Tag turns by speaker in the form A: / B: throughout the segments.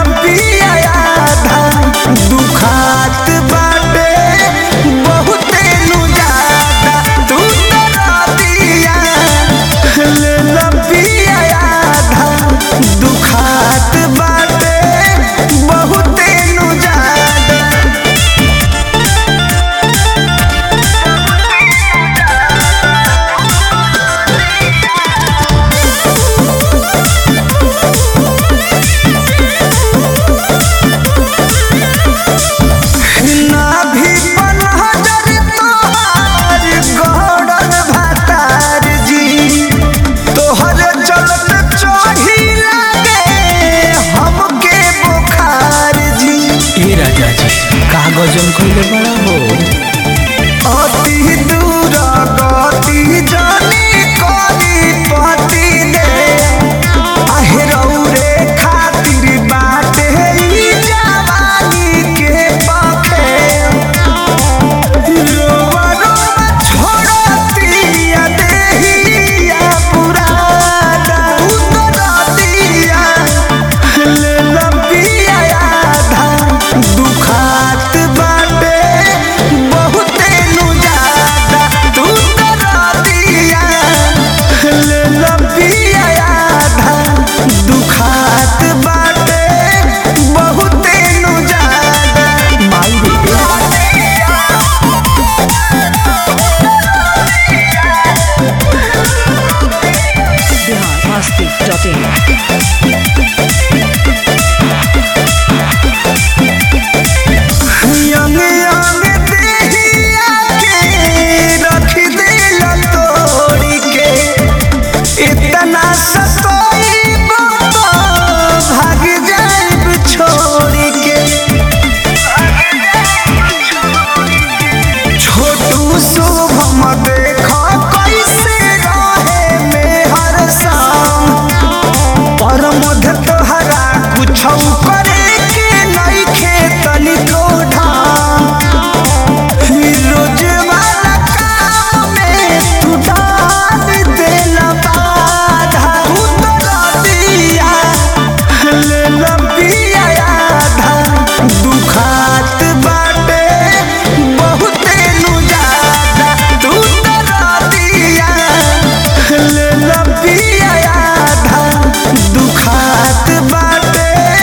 A: पिया आधा दुखात बाटे बहुते नु ज्यादा तू दरदिया ले ला पिया आधा दुखात बाटे बहुते नु ज्यादा गजन कइले बड़ा हो अति दूर गति जानी करी पति दे आहेरौ रे खातिर बाटे ई जवानी के पखे रोवा रोवा छोड़तिया देहिया पुराना उतरतिया ले ला पिया आधा दुखात बाटे बहुते नु ज्यादा तू दरदिया ले ला पिया आधा दुखात बाटे बहुते नु ज्यादा माई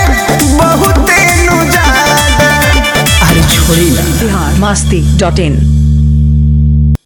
B: masti.in